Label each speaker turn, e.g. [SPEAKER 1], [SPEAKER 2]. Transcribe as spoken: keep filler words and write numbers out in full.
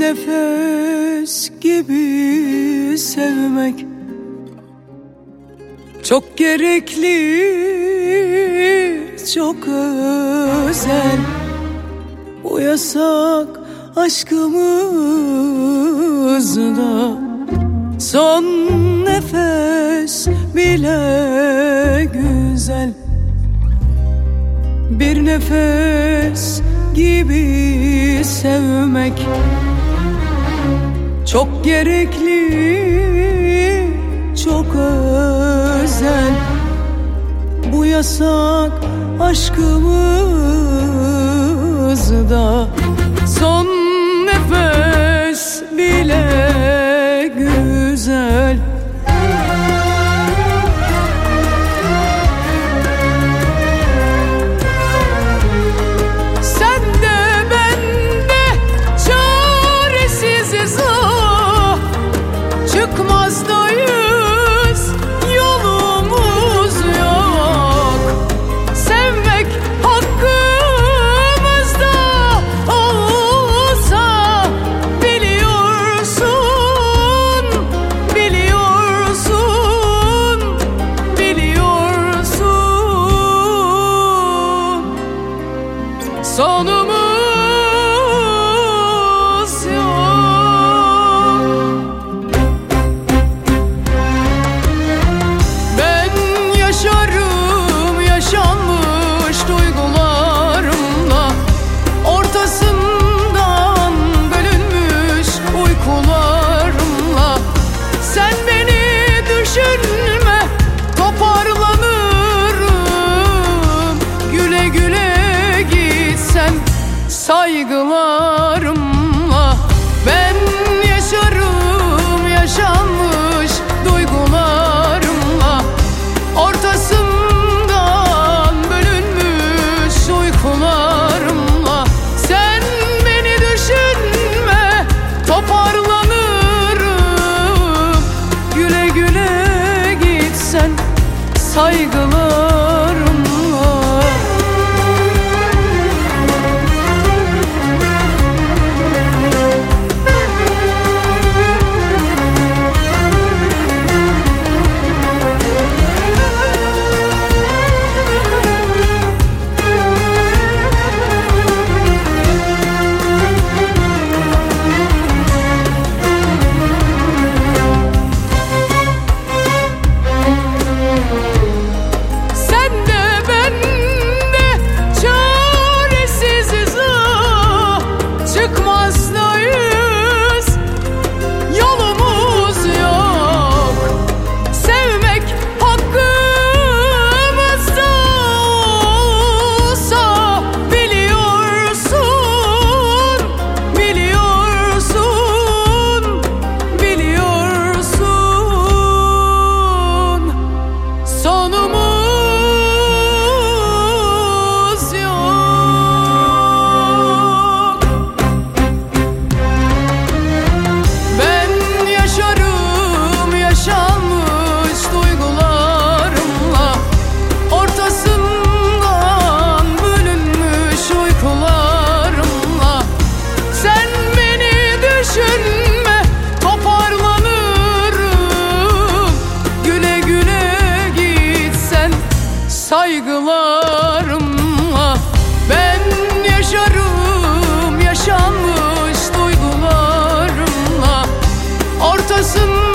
[SPEAKER 1] nefes gibi sevmek çok gerekli, çok özel. Bu yasak aşkımızda son nefes bile güzel. Bir nefes gibi sevmek çok gerekli, çok özel. Bu yasak aşkımızda son nefes bile güzel.
[SPEAKER 2] Çıkmazdayız, yolumuz yok. Sevmek hakkımızda olsa, biliyorsun, biliyorsun, biliyorsun. Sonumuz saygılarımla ben yaşarım, yaşanmış duygularımla. Ortasından bölünmüş uykularımla. Sen beni düşünme, toparlanırım. Güle güle git sen, saygılarımla. Çıkmazdayız, yolumuz yok. Sevmek hakkımızda olsa, biliyorsun, biliyorsun, biliyorsun. Sonumuz yok. Yaşanmış duygularımla. Ortasından bölünmüş uykularımla. Sen beni düşünme, toparlanırım. Güle güle git sen, saygılarımla. Ben yaşarım, yaşanmış duygularımla. Ortasından